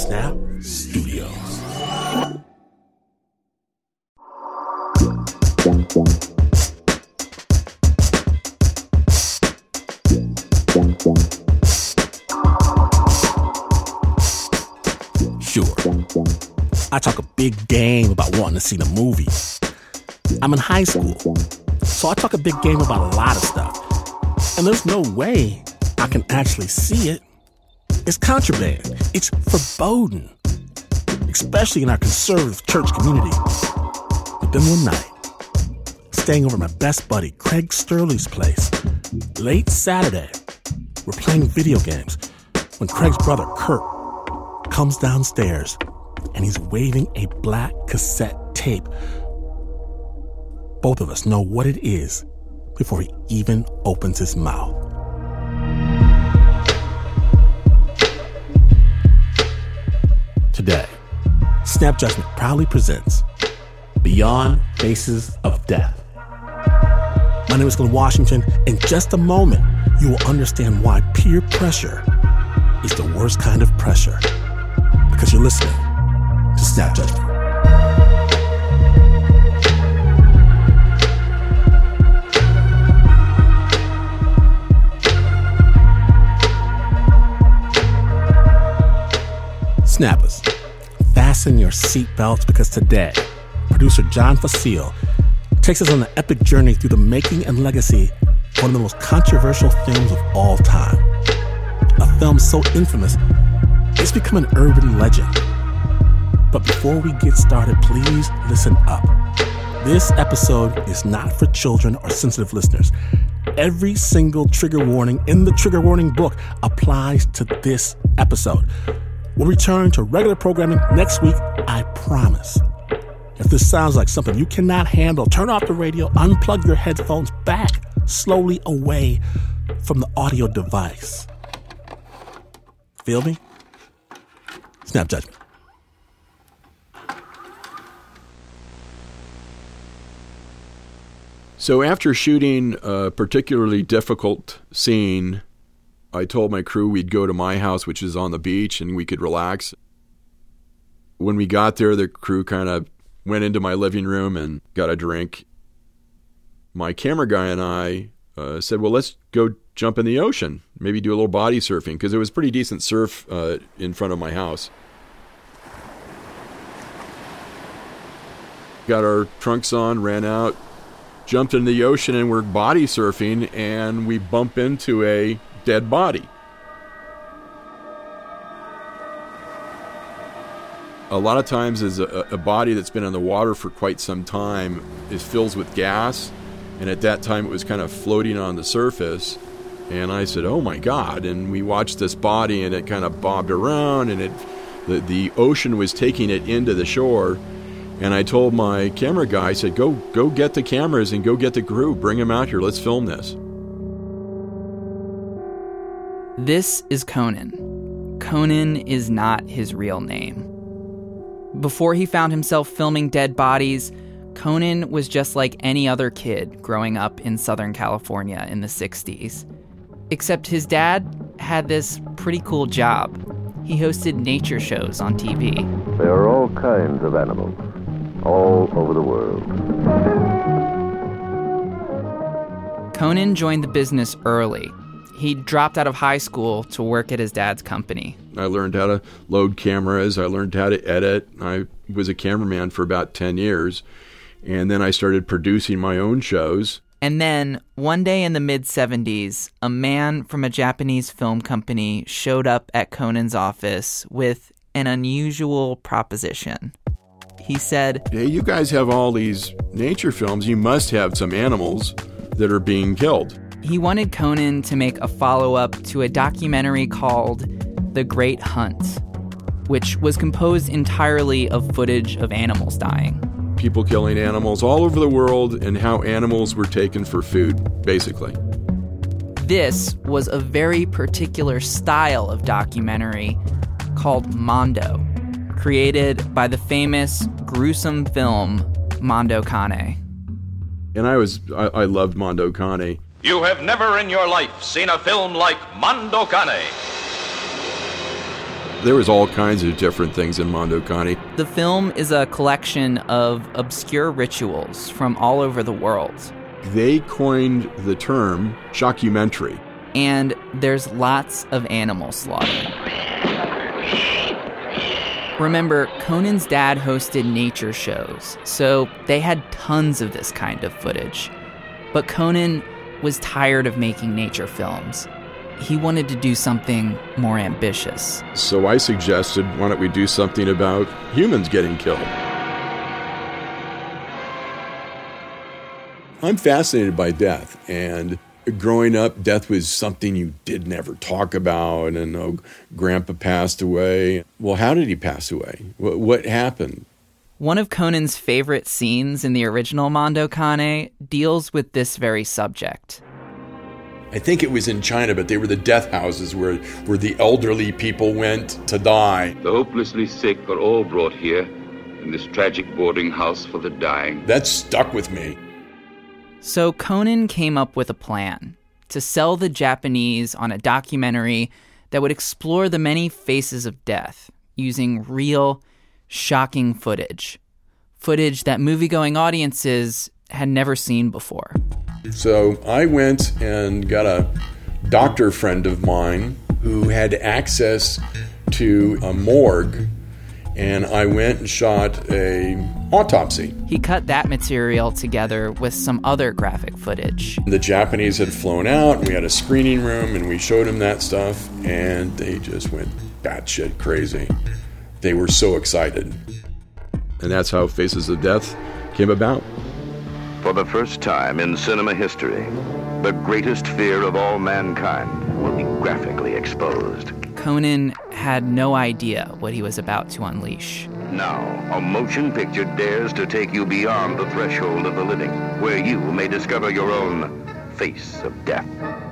Snap Studios. Sure, I talk a big game about wanting to see the movie. I'm in high school, so I talk a big game about a lot of stuff. And there's no way I can actually see it. It's contraband. It's verboten, especially in our conservative church community. But then one night, staying over at my best buddy Craig Sturley's place, late Saturday, we're playing video games when Craig's brother Kurt comes downstairs and he's waving a black cassette tape. Both of us know what it is before he even opens his mouth. Today, Snap Judgment proudly presents Beyond Faces of Death. My name is Glenn Washington. In just a moment, you will understand why peer pressure is the worst kind of pressure. Because you're listening to Snap Judgment. Snappers, fasten your seatbelts because today, producer John Facile takes us on an epic journey through the making and legacy of one of the most controversial films of all time. A film so infamous, it's become an urban legend. But before we get started, please listen up. This episode is not for children or sensitive listeners. Every single trigger warning in the trigger warning book applies to this episode. We'll return to regular programming next week, I promise. If this sounds like something you cannot handle, turn off the radio, unplug your headphones, back slowly away from the audio device. Feel me? Snap Judgment. So after shooting a particularly difficult scene, I told my crew we'd go to my house, which is on the beach, and we could relax. When we got there, the crew kind of went into my living room and got a drink. My camera guy and I said, well, let's go jump in the ocean, maybe do a little body surfing, because there was pretty decent surf in front of my house. Got our trunks on, ran out, jumped in the ocean, and we're body surfing, and we bump into a dead body. A lot of times is a body that's been in the water for quite some time is fills with gas, and at that time it was kind of floating on the surface, and I said, oh my God, and we watched this body and it kind of bobbed around, and the ocean was taking it into the shore. And I told my camera guy, I said, go get the cameras and go get the crew, bring them out here, let's film this. This is Conan. Conan is not his real name. Before he found himself filming dead bodies, Conan was just like any other kid growing up in Southern California in the 60s. Except his dad had this pretty cool job. He hosted nature shows on TV. There are all kinds of animals, all over the world. Conan joined the business early. He dropped out of high school to work at his dad's company. I learned how to load cameras. I learned how to edit. I was a cameraman for about 10 years. And then I started producing my own shows. And then, one day in the mid-'70s, a man from a Japanese film company showed up at Conan's office with an unusual proposition. He said, hey, you guys have all these nature films. You must have some animals that are being killed. He wanted Conan to make a follow-up to a documentary called The Great Hunt, which was composed entirely of footage of animals dying. People killing animals all over the world and how animals were taken for food, basically. This was a very particular style of documentary called Mondo, created by the famous gruesome film Mondo Cane. And I loved Mondo Cane. You have never in your life seen a film like Mondo Cane. There was all kinds of different things in Mondo Cane. The film is a collection of obscure rituals from all over the world. They coined the term shockumentary. And there's lots of animal slaughter. Remember, Conan's dad hosted nature shows, so they had tons of this kind of footage. But Conan was tired of making nature films. He wanted to do something more ambitious. So I suggested, why don't we do something about humans getting killed? I'm fascinated by death, and growing up, death was something you did never talk about, and oh, Grandpa passed away. Well, how did he pass away? What happened? One of Conan's favorite scenes in the original Mondo Cane deals with this very subject. I think it was in China, but they were the death houses where the elderly people went to die. The hopelessly sick are all brought here in this tragic boarding house for the dying. That stuck with me. So Conan came up with a plan to sell the Japanese on a documentary that would explore the many faces of death using real, shocking footage that movie-going audiences had never seen before. So I went and got a doctor friend of mine who had access to a morgue, and I went and shot an autopsy. He cut that material together with some other graphic footage. The Japanese had flown out, and we had a screening room, and we showed them that stuff, and they just went batshit crazy. They were so excited. And that's how Faces of Death came about. For the first time in cinema history, the greatest fear of all mankind will be graphically exposed. Conan had no idea what he was about to unleash. Now, a motion picture dares to take you beyond the threshold of the living, where you may discover your own face of death.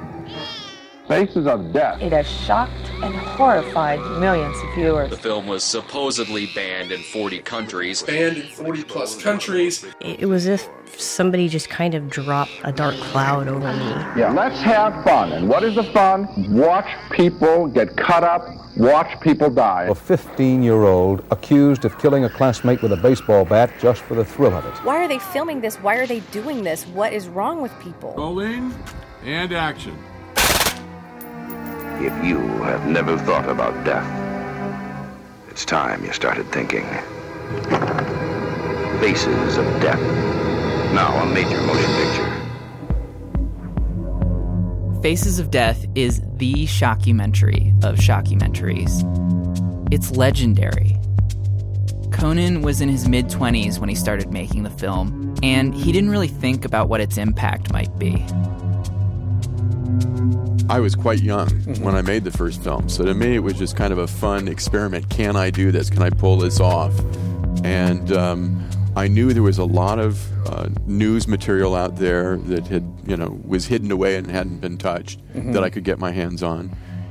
Faces of Death. It has shocked and horrified millions of viewers. The film was supposedly banned in 40 countries. Banned in 40 plus countries. It was as if somebody just kind of dropped a dark cloud over me. Yeah, let's have fun. And what is the fun? Watch people get cut up, watch people die. A 15-year-old accused of killing a classmate with a baseball bat just for the thrill of it. Why are they filming this? Why are they doing this? What is wrong with people? Rolling and action. If you have never thought about death, it's time you started thinking. Faces of Death. Now a major motion picture. Faces of Death is the shockumentary of shockumentaries. It's legendary. Conan was in his mid-20s when he started making the film, and he didn't really think about what its impact might be. I was quite young when I made the first film, so to me it was just kind of a fun experiment. Can I do this? Can I pull this off? And I knew there was a lot of news material out there that had, was hidden away and hadn't been touched that I could get my hands on.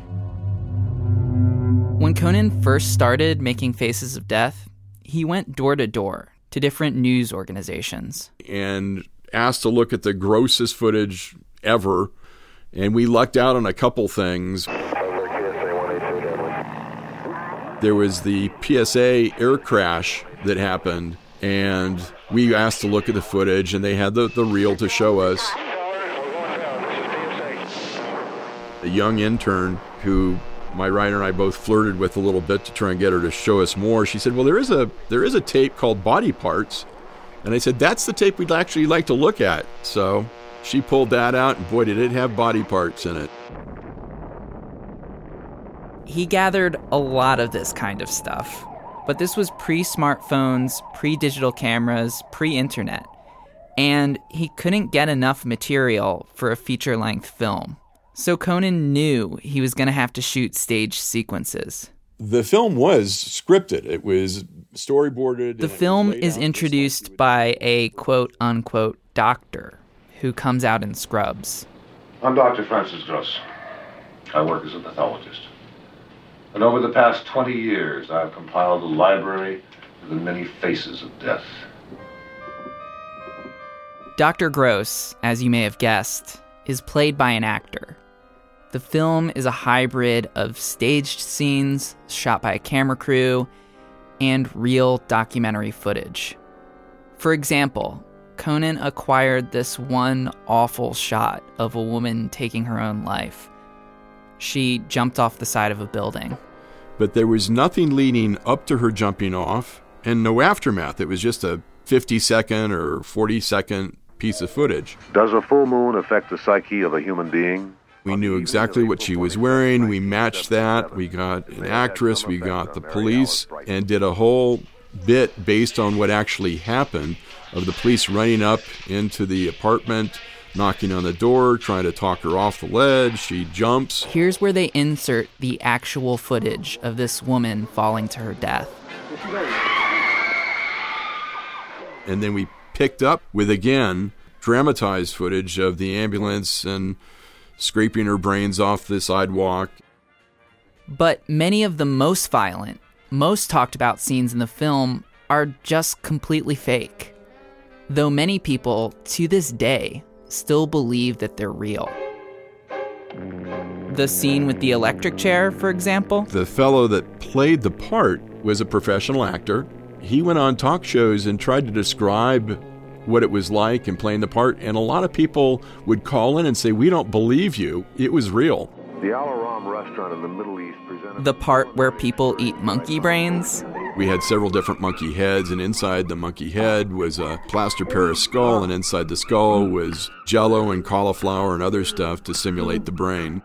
When Conan first started making Faces of Death, he went door to door to different news organizations and asked to look at the grossest footage ever. And we lucked out on a couple things. There was the PSA air crash that happened, and we asked to look at the footage, and they had the reel to show us. A young intern who my writer and I both flirted with a little bit to try and get her to show us more. She said, well, there is a tape called Body Parts. And I said, that's the tape we'd actually like to look at. So she pulled that out, and boy, did it have body parts in it. He gathered a lot of this kind of stuff, but this was pre-smartphones, pre-digital cameras, pre-internet, and he couldn't get enough material for a feature-length film. So Conan knew he was going to have to shoot stage sequences. The film was scripted. It was storyboarded. The film is introduced by a quote-unquote doctor who comes out in scrubs. I'm Dr. Francis Gross. I work as a pathologist. And over the past 20 years, I've compiled a library of the many faces of death. Dr. Gross, as you may have guessed, is played by an actor. The film is a hybrid of staged scenes shot by a camera crew and real documentary footage. For example, Conan acquired this one awful shot of a woman taking her own life. She jumped off the side of a building. But there was nothing leading up to her jumping off and no aftermath. It was just a 50-second or 40-second piece of footage. Does a full moon affect the psyche of a human being? We knew exactly what she was wearing. We matched that. We got an actress. We got the police and did a whole bit based on what actually happened of the police running up into the apartment, knocking on the door, trying to talk her off the ledge. She jumps. Here's where they insert the actual footage of this woman falling to her death. And then we picked up with, again, dramatized footage of the ambulance and scraping her brains off the sidewalk. But many of the most violent, most talked about scenes in the film are just completely fake. Though many people, to this day, still believe that they're real. The scene with the electric chair, for example. The fellow that played the part was a professional actor. He went on talk shows and tried to describe what it was like in playing the part, and a lot of people would call in and say, "We don't believe you. It was real." The Al-Aram restaurant in the Middle East presented the part where people eat monkey brains. We had several different monkey heads, and inside the monkey head was a plaster Paris skull, and inside the skull was jello and cauliflower and other stuff to simulate the brain.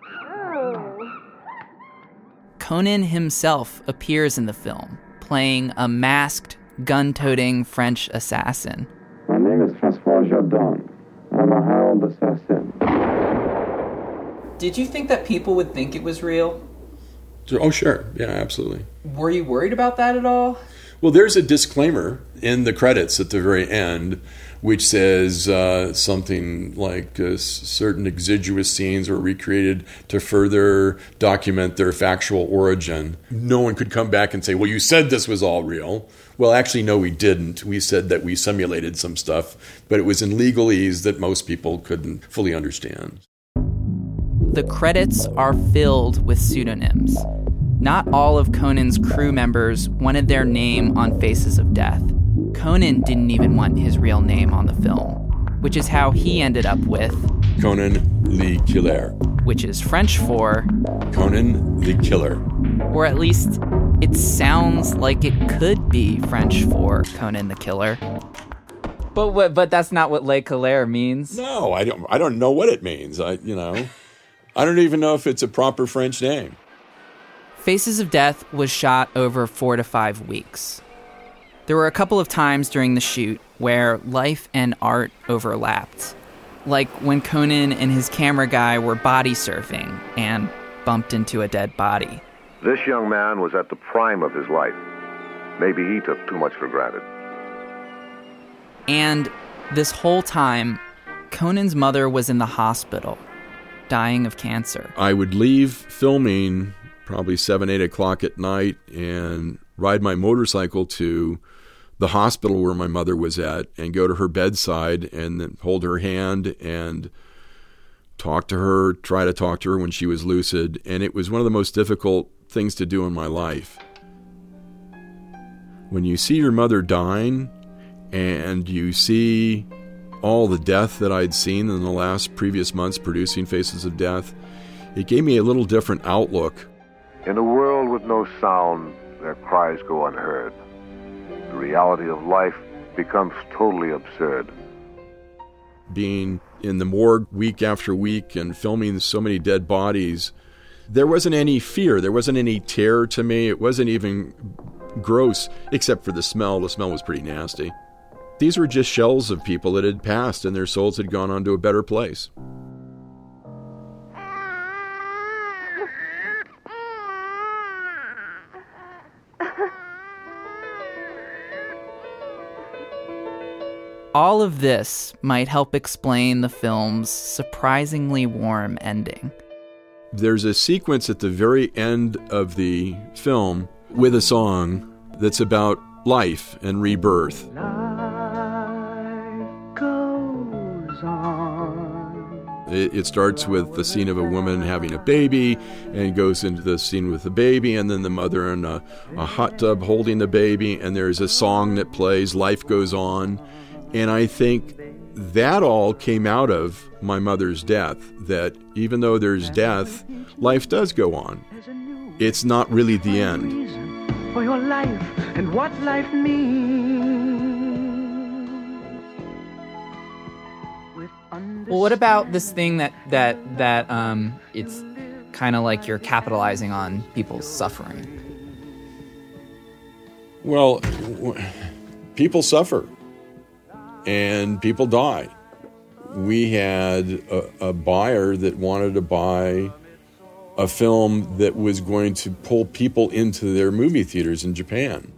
Conan himself appears in the film, playing a masked, gun-toting French assassin. My name is Francois Jardin. I'm a hired assassin. Did you think that people would think it was real? Oh, sure. Yeah, absolutely. Were you worried about that at all? Well, there's a disclaimer in the credits at the very end, which says something like certain exiguous scenes were recreated to further document their factual origin. No one could come back and say, well, you said this was all real. Well, actually, no, we didn't. We said that we simulated some stuff, but it was in legalese that most people couldn't fully understand. The credits are filled with pseudonyms. Not all of Conan's crew members wanted their name on Faces of Death. Conan didn't even want his real name on the film, which is how he ended up with Conan le Killer, which is French for Conan the Killer. Or at least it sounds like it could be French for Conan the Killer. But that's not what Le Killer means. No, I don't know what it means. I don't even know if it's a proper French name. Faces of Death was shot over 4 to 5 weeks. There were a couple of times during the shoot where life and art overlapped. Like when Conan and his camera guy were body surfing and bumped into a dead body. This young man was at the prime of his life. Maybe he took too much for granted. And this whole time, Conan's mother was in the hospital, dying of cancer. I would leave filming probably 7, 8 o'clock at night and ride my motorcycle to the hospital where my mother was at and go to her bedside and then hold her hand and try to talk to her when she was lucid. And it was one of the most difficult things to do in my life. When you see your mother dying and you see all the death that I'd seen in the previous months producing Faces of Death, it gave me a little different outlook. In a world with no sound, their cries go unheard. The reality of life becomes totally absurd. Being in the morgue week after week and filming so many dead bodies, there wasn't any fear. There wasn't any terror to me. It wasn't even gross, except for the smell. The smell was pretty nasty. These were just shells of people that had passed and their souls had gone on to a better place. All of this might help explain the film's surprisingly warm ending. There's a sequence at the very end of the film with a song that's about life and rebirth. Life goes on. It starts with the scene of a woman having a baby and goes into the scene with the baby and then the mother in a hot tub holding the baby, and there's a song that plays, Life Goes On. And I think that all came out of my mother's death, that even though there's death, life does go on. It's not really the end. For your life and what life means. Well, what about this thing that it's kind of like you're capitalizing on people's suffering? Well, people suffer and people die. We had a buyer that wanted to buy a film that was going to pull people into their movie theaters in Japan.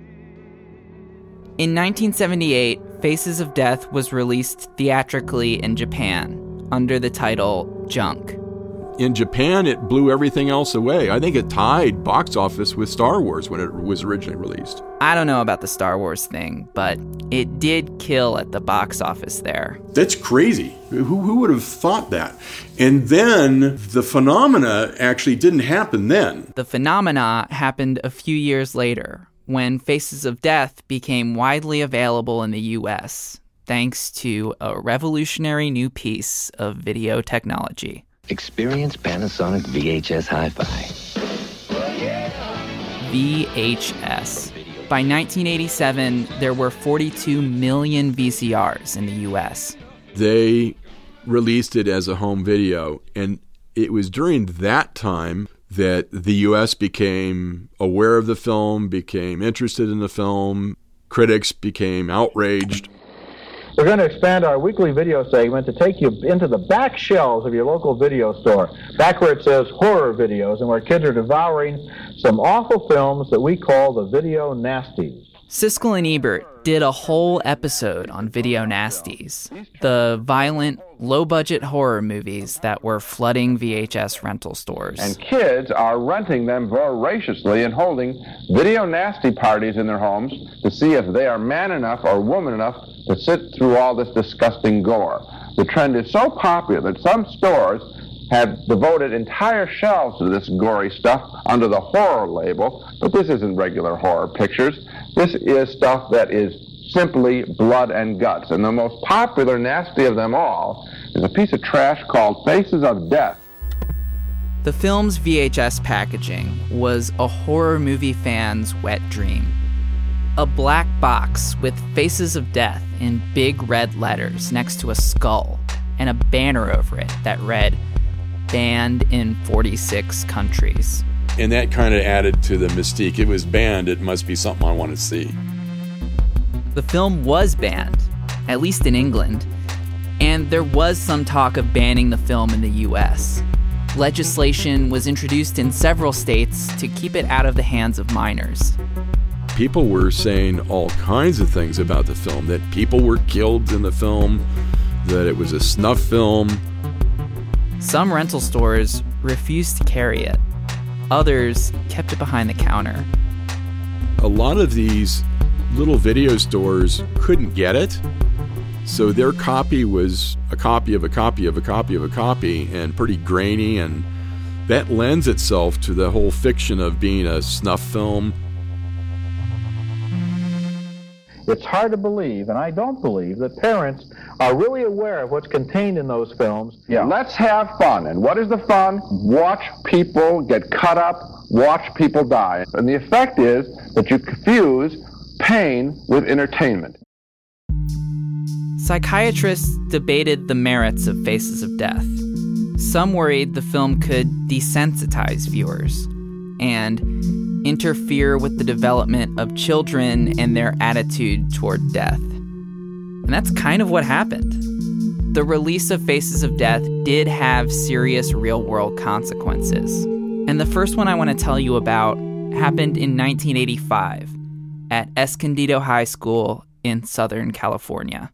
In 1978, Faces of Death was released theatrically in Japan under the title Junk. In Japan, it blew everything else away. I think it tied box office with Star Wars when it was originally released. I don't know about the Star Wars thing, but it did kill at the box office there. That's crazy. Who would have thought that? And then the phenomena actually didn't happen then. The phenomena happened a few years later, when Faces of Death became widely available in the U.S., thanks to a revolutionary new piece of video technology. Experience Panasonic VHS Hi-Fi. VHS. By 1987, there were 42 million VCRs in the U.S. They released it as a home video, and it was during that time that the U.S. became aware of the film, became interested in the film, critics became outraged. We're going to expand our weekly video segment to take you into the back shelves of your local video store, back where it says horror videos and where kids are devouring some awful films that we call the video nasties. Siskel and Ebert did a whole episode on video nasties, the violent, low-budget horror movies that were flooding VHS rental stores. And kids are renting them voraciously and holding video nasty parties in their homes to see if they are man enough or woman enough to sit through all this disgusting gore. The trend is so popular that some stores have devoted entire shelves to this gory stuff under the horror label, but this isn't regular horror pictures. This is stuff that is simply blood and guts. And the most popular nasty of them all is a piece of trash called Faces of Death. The film's VHS packaging was a horror movie fan's wet dream. A black box with Faces of Death in big red letters next to a skull and a banner over it that read, "Banned in 46 countries." And that kind of added to the mystique. It was banned. It must be something I want to see. The film was banned, at least in England, and there was some talk of banning the film in the U.S. Legislation was introduced in several states to keep it out of the hands of minors. People were saying all kinds of things about the film, that people were killed in the film, that it was a snuff film. Some rental stores refused to carry it. Others kept it behind the counter. A lot of these little video stores couldn't get it, so their copy was a copy of a copy of a copy of a copy, and pretty grainy, and that lends itself to the whole fiction of being a snuff film. It's hard to believe, and I don't believe, that parents are really aware of what's contained in those films. Yeah, let's have fun. And what is the fun? Watch people get cut up, watch people die. And the effect is that you confuse pain with entertainment. Psychiatrists debated the merits of Faces of Death. Some worried the film could desensitize viewers and interfere with the development of children and their attitude toward death. And that's kind of what happened. The release of Faces of Death did have serious real-world consequences. And the first one I want to tell you about happened in 1985 at Escondido High School in Southern California.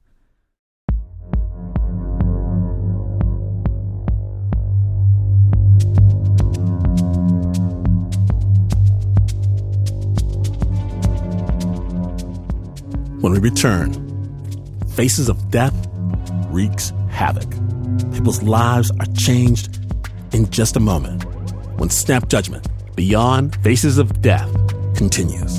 When we return, Faces of Death wreaks havoc. people's lives are changed in just a moment when Snap Judgment, Beyond Faces of Death, continues.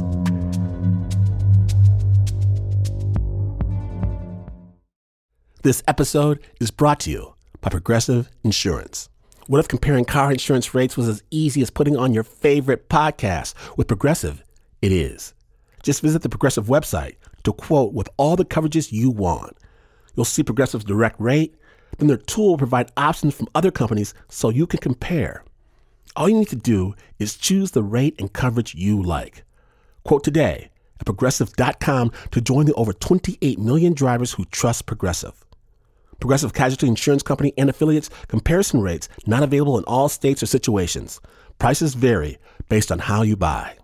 This episode is brought to you by Progressive Insurance. What if comparing car insurance rates was as easy as putting on your favorite podcast? With Progressive, it is. Just visit the Progressive website to quote with all the coverages you want. You'll see Progressive's direct rate, then their tool will provide options from other companies so you can compare. All you need to do is choose the rate and coverage you like. Quote today at Progressive.com to join the over 28 million drivers who trust Progressive. Progressive Casualty Insurance Company and affiliates. Comparison rates not available in all states or situations. Prices vary based on how you buy.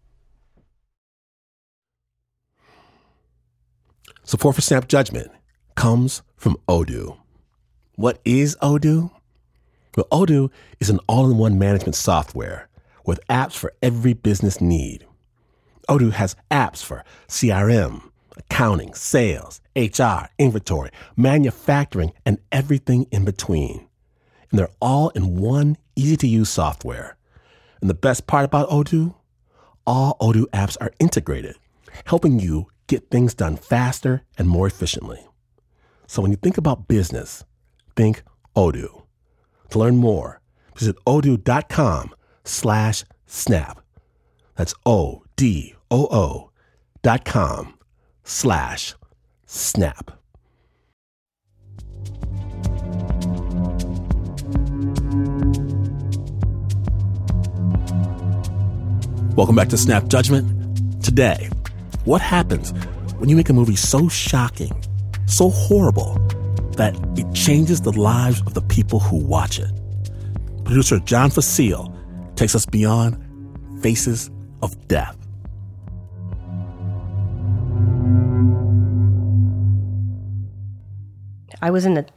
Support for Snap Judgment comes from Odoo. What is Odoo? Well, Odoo is an all-in-one management software with apps for every business need. Odoo has apps for CRM, accounting, sales, HR, inventory, manufacturing, and everything in between. And they're all in one easy-to-use software. And the best part about Odoo? All Odoo apps are integrated, helping you get things done faster and more efficiently. So when you think about business, think Odoo. To learn more, visit odoo.com/snap. That's odoo.com/snap. Welcome back to Snap Judgment. Today, what happens when you make a movie so shocking, so horrible, that it changes the lives of the people who watch it? Producer John Facile takes us beyond Faces of Death. I was in the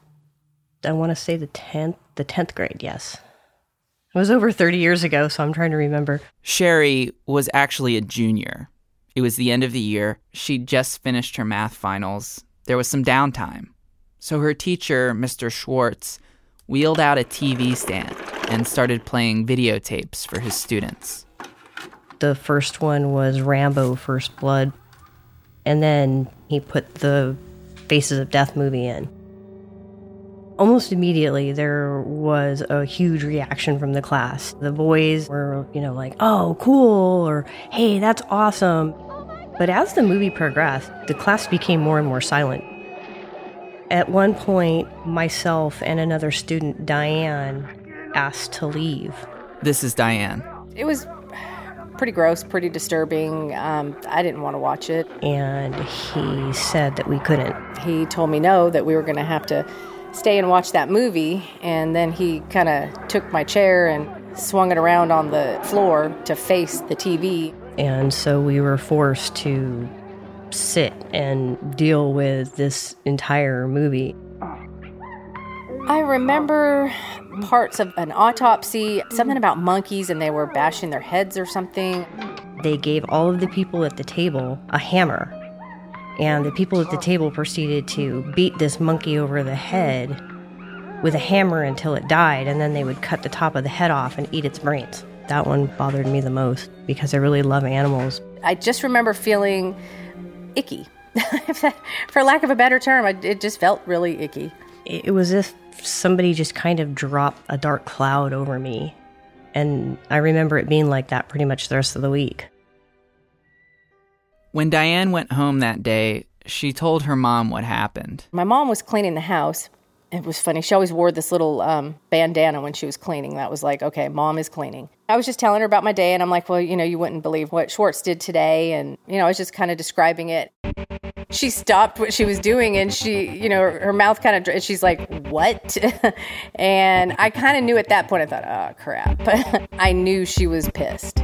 10th grade, yes. It was over 30 years ago, so I'm trying to remember. Sherry was actually a junior. It was the end of the year. She'd just finished her math finals. There was some downtime. So her teacher, Mr. Schwartz, wheeled out a TV stand and started playing videotapes for his students. The first one was Rambo: First Blood. And then he put the Faces of Death movie in. Almost immediately, there was a huge reaction from the class. The boys were, like, oh, cool, or hey, that's awesome. But as the movie progressed, the class became more and more silent. At one point, myself and another student, Diane, asked to leave. This is Diane. It was pretty gross, pretty disturbing. I didn't want to watch it. And he said that we couldn't. He told me no, that we were going to have to stay and watch that movie. And then he kind of took my chair and swung it around on the floor to face the TV. And so we were forced to sit and deal with this entire movie. I remember parts of an autopsy, something about monkeys, and they were bashing their heads or something. They gave all of the people at the table a hammer, and the people at the table proceeded to beat this monkey over the head with a hammer until it died, and then they would cut the top of the head off and eat its brains. That one bothered me the most because I really love animals. I just remember feeling icky. For lack of a better term, it just felt really icky. It was as if somebody just kind of dropped a dark cloud over me. And I remember it being like that pretty much the rest of the week. When Diane went home that day, she told her mom what happened. My mom was cleaning the house. It was funny. She always wore this little bandana when she was cleaning. That was like, okay, mom is cleaning. I was just telling her about my day, and I'm like, well, you wouldn't believe what Schwartz did today. And, I was just kind of describing it. She stopped what she was doing, and she, her mouth kind of, she's like, what? And I kind of knew at that point, I thought, oh, crap. I knew she was pissed.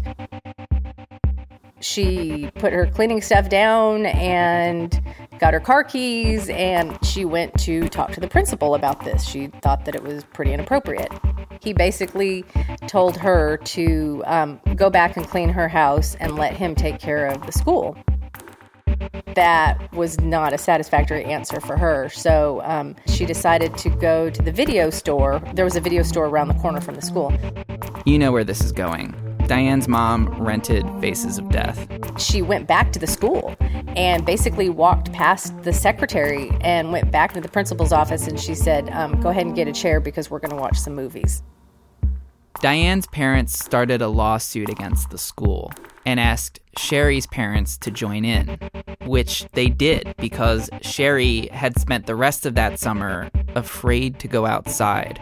She put her cleaning stuff down and got her car keys, and she went to talk to the principal about this. She thought that it was pretty inappropriate. He basically told her to go back and clean her house and let him take care of the school. that was not a satisfactory answer for her. So she decided to go to the video store. There was a video store around the corner from the school. You know where this is going. Diane's mom rented Faces of Death. She went back to the school and basically walked past the secretary and went back to the principal's office, and she said, go ahead and get a chair because we're going to watch some movies. Diane's parents started a lawsuit against the school and asked Sherry's parents to join in, which they did because Sherry had spent the rest of that summer afraid to go outside.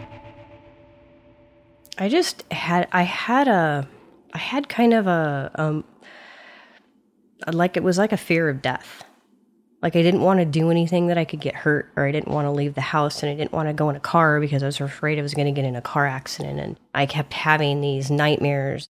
I had kind of it was like a fear of death. Like I didn't want to do anything that I could get hurt, or I didn't want to leave the house, and I didn't want to go in a car because I was afraid I was going to get in a car accident, and I kept having these nightmares.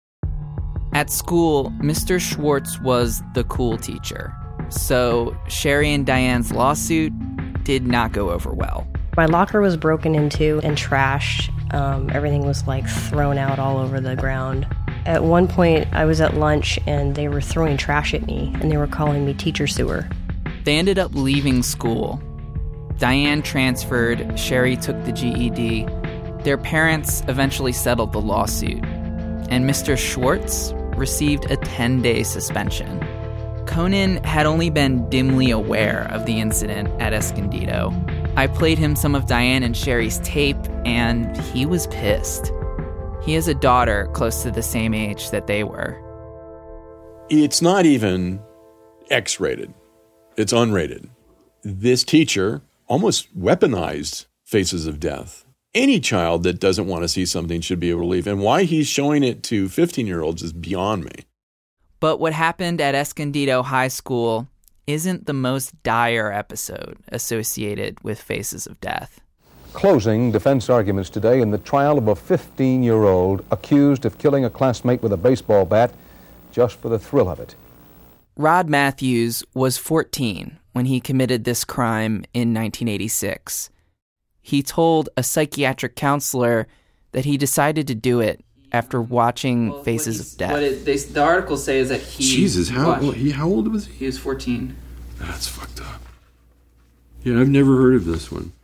At school, Mr. Schwartz was the cool teacher, so Sherry and Diane's lawsuit did not go over well. My locker was broken into and trashed. Everything was like thrown out all over the ground. At one point, I was at lunch and they were throwing trash at me, and they were calling me teacher sewer. They ended up leaving school. Diane transferred, Sherry took the GED. Their parents eventually settled the lawsuit, and Mr. Schwartz received a 10-day suspension. Conan had only been dimly aware of the incident at Escondido. I played him some of Diane and Sherry's tape, and he was pissed. He has a daughter close to the same age that they were. It's not even X-rated. It's unrated. This teacher almost weaponized Faces of Death. Any child that doesn't want to see something should be able to leave. And why he's showing it to 15-year-olds is beyond me. But what happened at Escondido High School isn't the most dire episode associated with Faces of Death. Closing defense arguments today in the trial of a 15-year-old accused of killing a classmate with a baseball bat just for the thrill of it. Rod Matthews was 14 when he committed this crime in 1986. He told a psychiatric counselor that he decided to do it after watching Faces of Death. The articles say is that he... Jesus, how old was he? He was 14. That's fucked up. Yeah, I've never heard of this one.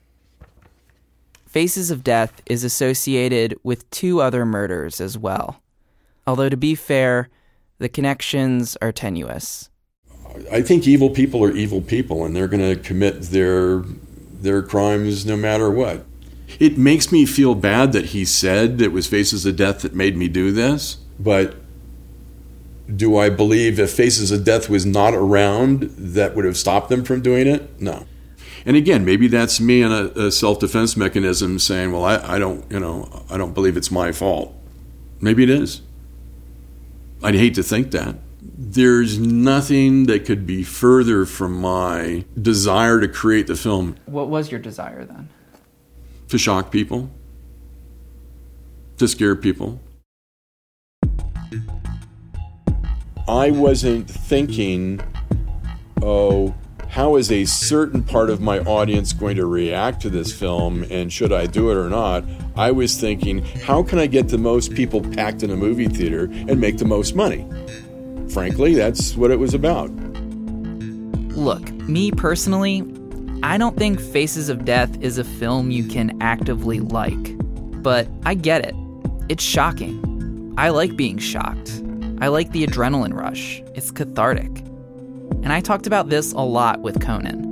Faces of Death is associated with 2 other murders as well. Although, to be fair, the connections are tenuous. I think evil people are evil people, and they're going to commit their crimes no matter what. It makes me feel bad that he said it was Faces of Death that made me do this, but do I believe if Faces of Death was not around, that would have stopped them from doing it? No. And again, maybe that's me in a self-defense mechanism saying, well, I don't believe it's my fault. Maybe it is. I'd hate to think that. There's nothing that could be further from my desire to create the film. What was your desire then? To shock people. To scare people. I wasn't thinking, how is a certain part of my audience going to react to this film, and should I do it or not? I was thinking, how can I get the most people packed in a movie theater and make the most money? Frankly, that's what it was about. Look, me personally, I don't think Faces of Death is a film you can actively like. But I get it. It's shocking. I like being shocked. I like the adrenaline rush. It's cathartic. And I talked about this a lot with Conan.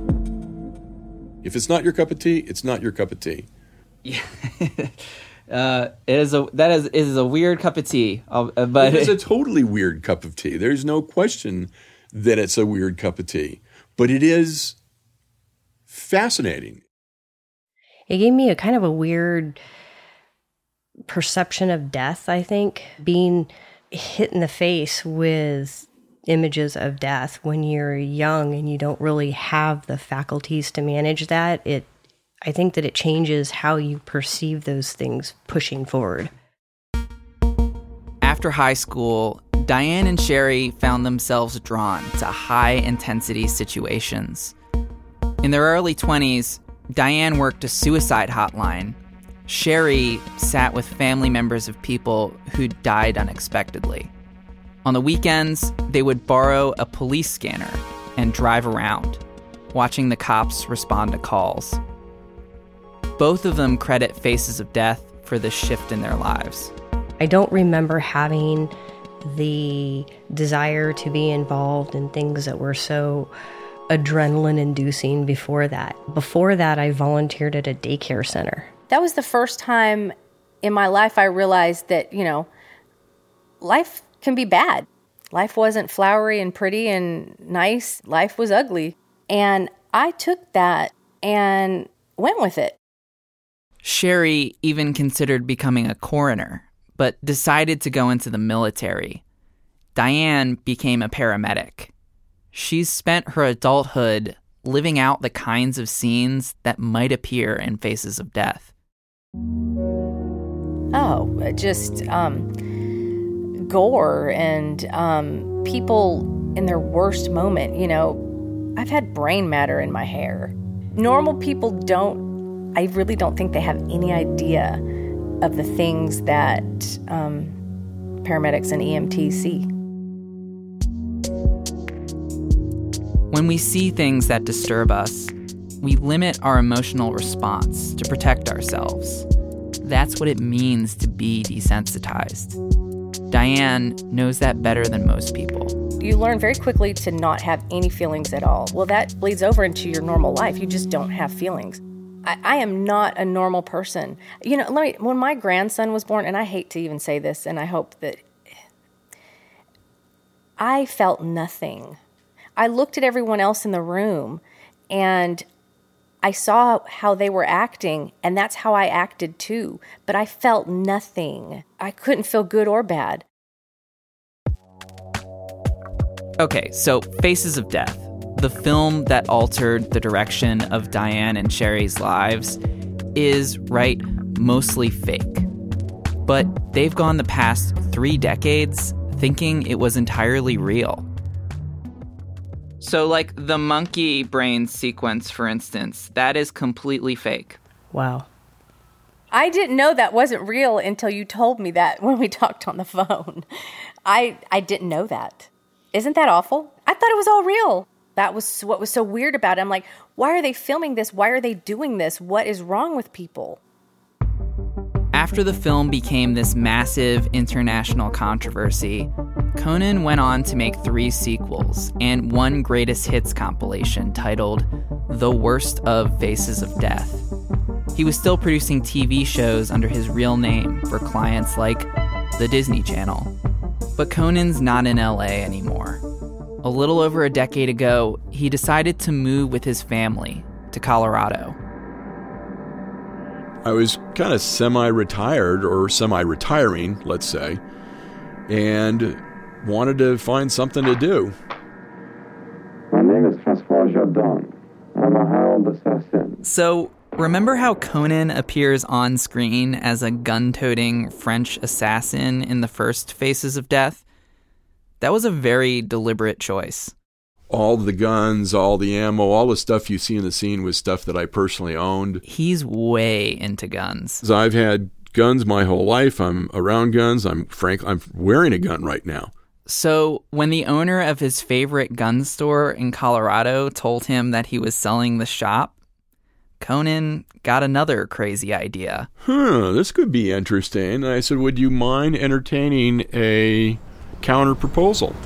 If it's not your cup of tea, it's not your cup of tea. Yeah. It is a weird cup of tea. But it is a totally weird cup of tea. There's no question that it's a weird cup of tea. But it is fascinating. It gave me a kind of a weird perception of death, I think. Being hit in the face with images of death when you're young and you don't really have the faculties to manage that, I think that it changes how you perceive those things pushing forward. After high school, Diane and Sherry found themselves drawn to high-intensity situations. In their early 20s, Diane worked a suicide hotline. Sherry sat with family members of people who died unexpectedly. On the weekends, they would borrow a police scanner and drive around, watching the cops respond to calls. Both of them credit Faces of Death for this shift in their lives. I don't remember having the desire to be involved in things that were so adrenaline-inducing before that. Before that, I volunteered at a daycare center. That was the first time in my life I realized that, life can be bad. Life wasn't flowery and pretty and nice. Life was ugly. And I took that and went with it. Sherry even considered becoming a coroner, but decided to go into the military. Diane became a paramedic. She's spent her adulthood living out the kinds of scenes that might appear in Faces of Death. Oh, just gore and people in their worst moment. I've had brain matter in my hair. Normal people I really don't think they have any idea of the things that paramedics and EMTs see. When we see things that disturb us, we limit our emotional response to protect ourselves. That's what it means to be desensitized. Diane knows that better than most people. You learn very quickly to not have any feelings at all. Well, that bleeds over into your normal life. You just don't have feelings. I am not a normal person. When my grandson was born, and I hate to even say this, and I hope that I felt nothing. I looked at everyone else in the room, and I saw how they were acting, and that's how I acted too. But I felt nothing. I couldn't feel good or bad. Okay, so Faces of Death, the film that altered the direction of Diane and Sherry's lives, is, right, mostly fake. But they've gone the past 3 decades thinking it was entirely real. So, like the monkey brain sequence, for instance, that is completely fake. Wow. I didn't know that wasn't real until you told me that when we talked on the phone. I didn't know that. Isn't that awful? I thought it was all real. That was what was so weird about it. I'm like, why are they filming this? Why are they doing this? What is wrong with people? After the film became this massive international controversy, Conan went on to make 3 sequels and 1 greatest hits compilation titled The Worst of Faces of Death. He was still producing TV shows under his real name for clients like the Disney Channel. But Conan's not in LA anymore. A little over a decade ago, he decided to move with his family to Colorado. I was kind of semi-retired or semi-retiring, let's say, and wanted to find something to do. My name is Francois Jardin. I'm a Harold assassin. So, remember how Conan appears on screen as a gun-toting French assassin in the first Faces of Death? That was a very deliberate choice. All the guns, all the ammo, all the stuff you see in the scene was stuff that I personally owned. He's way into guns. I've had guns my whole life. I'm around guns. I'm wearing a gun right now. So when the owner of his favorite gun store in Colorado told him that he was selling the shop, Conan got another crazy idea. This could be interesting. And I said, would you mind entertaining a counter proposal?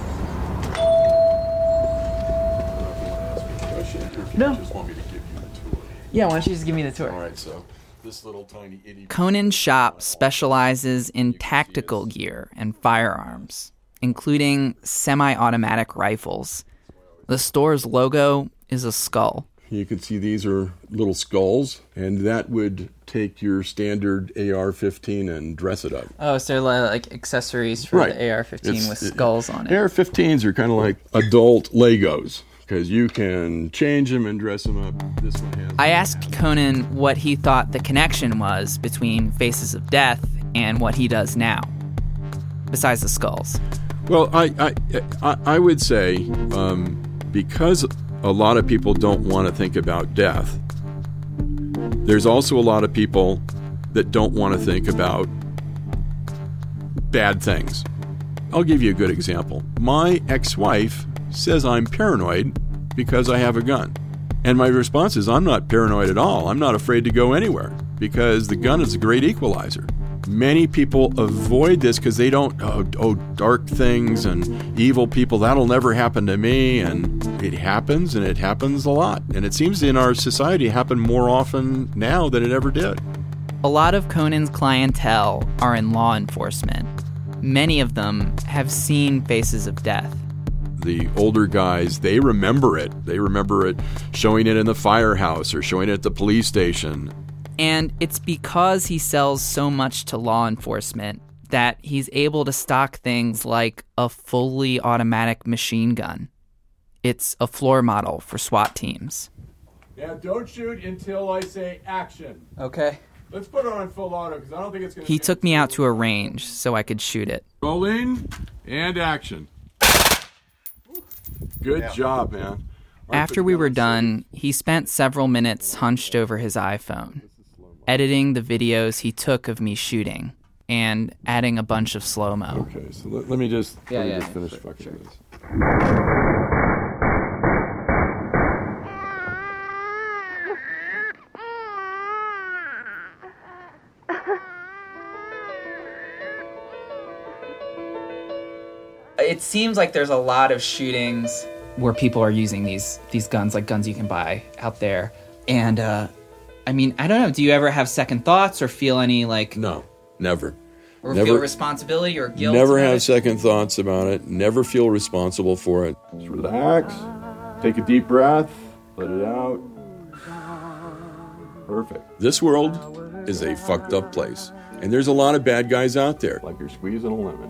No. Yeah, why don't you just give me the tour? All right, so this little tiny itty... Conan's shop specializes in tactical gear and firearms, including semi-automatic rifles. The store's logo is a skull. You can see these are little skulls, and that would take your standard AR-15 and dress it up. Oh, so like accessories for the AR-15 with skulls on it. AR-15s are kind of like adult Legos, because you can change them and dress them up. This one has... I asked Conan what he thought the connection was between Faces of Death and what he does now, besides the skulls. Well, I would say because a lot of people don't want to think about death, there's also a lot of people that don't want to think about bad things. I'll give you a good example. My ex-wife says I'm paranoid because I have a gun. And my response is, I'm not paranoid at all. I'm not afraid to go anywhere because the gun is a great equalizer. Many people avoid this because they don't, dark things and evil people, that'll never happen to me. And it happens, and it happens a lot. And it seems in our society happen more often now than it ever did. A lot of Conan's clientele are in law enforcement. Many of them have seen faces of death. The older guys, they remember it. They remember it showing it in the firehouse or showing it at the police station. And it's because he sells so much to law enforcement that he's able to stock things like a fully automatic machine gun. It's a floor model for SWAT teams. Yeah, don't shoot until I say action. Okay. Let's put it on full auto because I don't think it's going to... He took me out to a range so I could shoot it. Rolling and action. Good job, man. After we were done, he spent several minutes hunched over his iPhone, editing the videos he took of me shooting and adding a bunch of slow-mo. Okay, so let me just finish fucking this. It seems like there's a lot of shootings where people are using these guns, like guns you can buy out there. And, I mean, I don't know. Do you ever have second thoughts or feel any, like... No, never. Or feel responsibility or guilt? Never have second thoughts about it. Never feel responsible for it. Just relax. Take a deep breath. Let it out. Perfect. This world is a fucked up place. And there's a lot of bad guys out there. Like you're squeezing a lemon.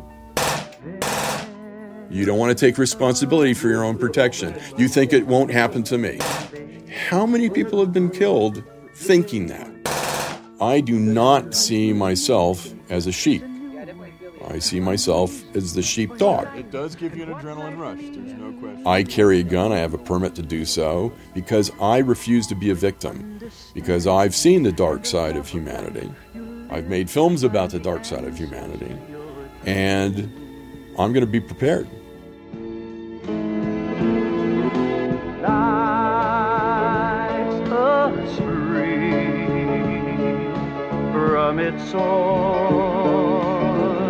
You don't want to take responsibility for your own protection. You think it won't happen to me. How many people have been killed thinking that? I do not see myself as a sheep. I see myself as the sheepdog. It does give you an adrenaline rush, there's no question. I carry a gun, I have a permit to do so, because I refuse to be a victim. Because I've seen the dark side of humanity. I've made films about the dark side of humanity. And I'm going to be prepared. Life's a stream from its source.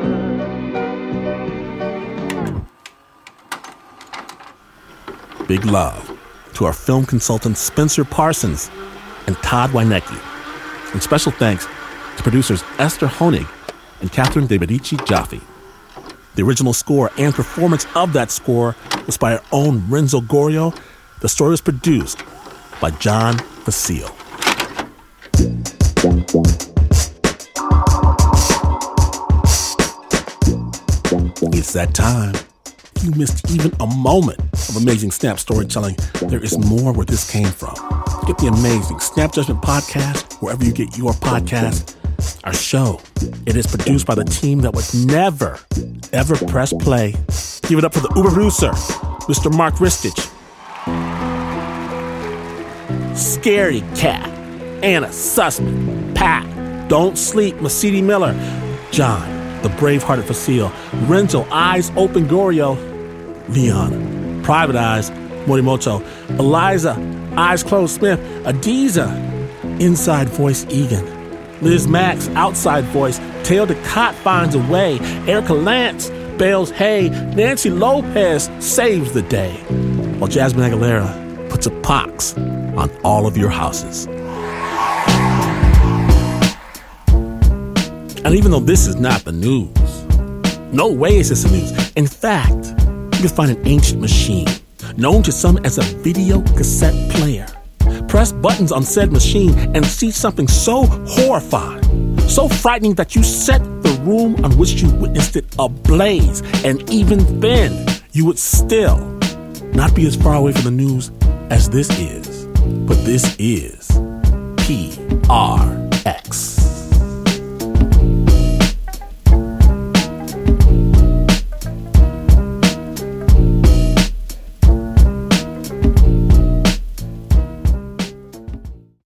Big love to our film consultants Spencer Parsons and Todd Wynecki. And special thanks to producers Esther Honig and Catherine De Medici Jaffe. The original score and performance of that score was by our own Renzo Gorio. The story was produced by John Facile. It's that time. If you missed even a moment of amazing Snap storytelling, there is more where this came from. Get the amazing Snap Judgment podcast wherever you get your podcast. Our show, it is produced by the team that would never, ever press play. Give it up for the Uber producer, Mr. Mark Ristich. Scary Cat, Anna Sussman, Pat, Don't Sleep, Mercedes Miller, John, the brave-hearted Facile, Renzo, Eyes Open Gorio, Leon, Private Eyes, Morimoto, Eliza, Eyes Closed Smith, Adiza, Inside Voice Egan, Liz Max, Outside Voice, Tail Ducott Finds a Way, Erica Lance, Bales Hay, Nancy Lopez saves the day, while Jasmine Aguilera puts a pox on all of your houses. And even though this is not the news, no way is this the news. In fact, you can find an ancient machine, known to some as a video cassette player. Press buttons on said machine and see something so horrifying, so frightening that you set the room on which you witnessed it ablaze. And even then, you would still not be as far away from the news as this is. But this is PRX.